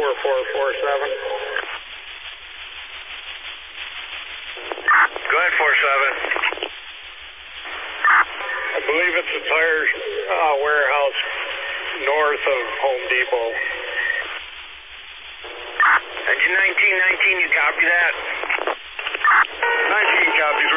4447. Go ahead, 47. I believe it's a tire warehouse north of Home Depot. Engine 1919, you copy that? 19 copies.